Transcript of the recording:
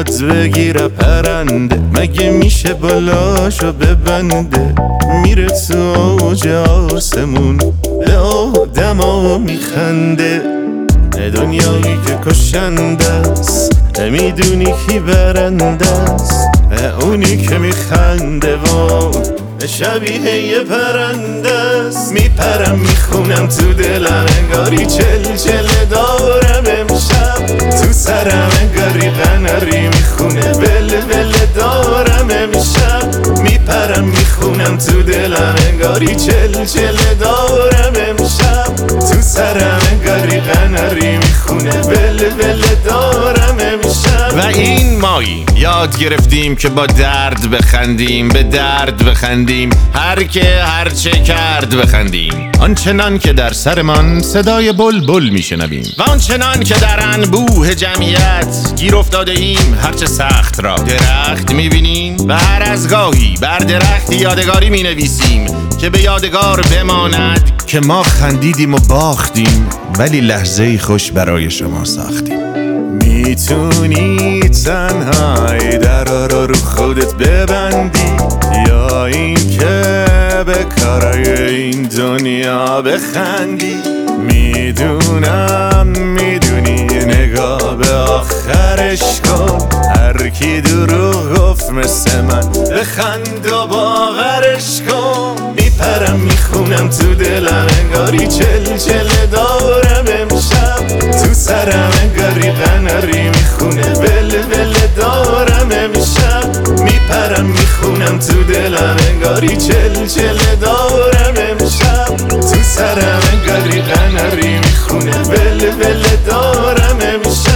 یاد بگیره پرنده، مگه میشه بالاشو ببنده، میره تو اوج آسمون به آدما میخنده. دنیایی که کشنده است، میدونی کی برنده است؟ اونی که میخنده و شبیه یه پرنده است. میپرم میخونم تو دلم انگاری چل دارم امشب، تو سرم انگاری قناری میخونه ول دارم امشب. میپرم میخونم تو دلم انگاری چل دارم امشب، تو سرم انگاری قناری میخونه ول دارم امشب. و این ماییم یاد گرفتیم که با درد بخندیم، به درد بخندیم، هر که هر چه کرد بخندیم. آنچنان که در سرمان صدای بلبل میشنویم و آنچنان که در انبوه جمعیت گیر افتاده ایم، هرچه سخت را درخت میبینیم و هر از گاهی بر درخت یادگاری مینویسیم که به یادگار بماند که ما خندیدیم و باختیم، ولی لحظه خوش برای شما ساختیم. میتونی تنهایی درا رو خودت ببندی، یا این که به کارای این دنیا بخندی. میدونی نگاه به آخرش کن، هر کی دروغ گفت مثل من بخند و باورش کن. میپرم میخونم تو دلم انگاری چل دارم امشب، تو سرم انگاری قناری میخونه ول دارم امشب. میپرم میخونم تو دلم انگاری چل دارم امشب، تو سرم انگاری قناری میخونه ول دارم امشب.